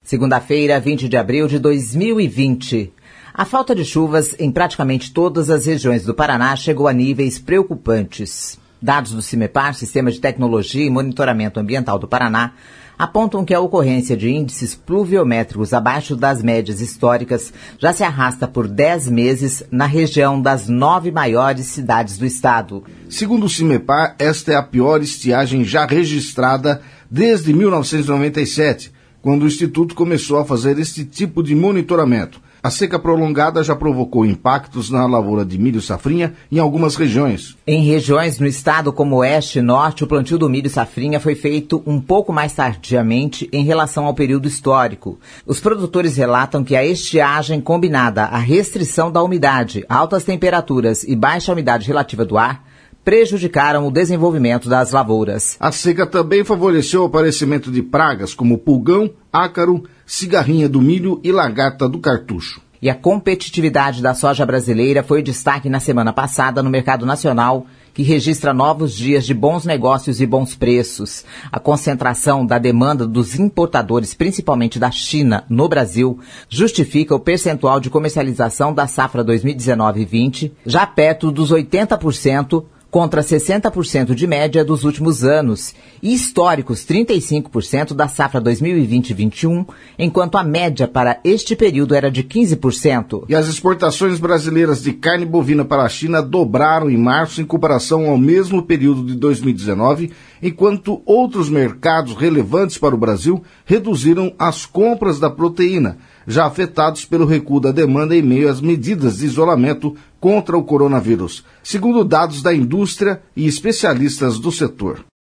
Segunda-feira, 20 de abril de 2020. A falta de chuvas em praticamente todas as regiões do Paraná chegou a níveis preocupantes. Dados do CIMEPAR, Sistema de Tecnologia e Monitoramento Ambiental do Paraná, apontam que a ocorrência de índices pluviométricos abaixo das médias históricas já se arrasta por 10 meses na região das 9 maiores cidades do estado. Segundo o CIMEPAR, esta é a pior estiagem já registrada desde 1997, quando o Instituto começou a fazer este tipo de monitoramento. A seca prolongada já provocou impactos na lavoura de milho safrinha em algumas regiões. Em regiões no estado como Oeste e Norte, o plantio do milho safrinha foi feito um pouco mais tardiamente em relação ao período histórico. Os produtores relatam que a estiagem combinada à restrição da umidade, altas temperaturas e baixa umidade relativa do ar prejudicaram o desenvolvimento das lavouras. A seca também favoreceu o aparecimento de pragas como pulgão, ácaro, cigarrinha do milho e lagarta do cartucho. E a competitividade da soja brasileira foi destaque na semana passada no mercado nacional, que registra novos dias de bons negócios e bons preços. A concentração da demanda dos importadores, principalmente da China, no Brasil, justifica o percentual de comercialização da safra 2019-20, já perto dos 80%, contra 60% de média dos últimos anos, e históricos 35% da safra 2020-21, enquanto a média para este período era de 15%. E as exportações brasileiras de carne bovina para a China dobraram em março em comparação ao mesmo período de 2019, enquanto outros mercados relevantes para o Brasil reduziram as compras da proteína, já afetados pelo recuo da demanda em meio às medidas de isolamento contra o coronavírus, segundo dados da indústria e especialistas do setor.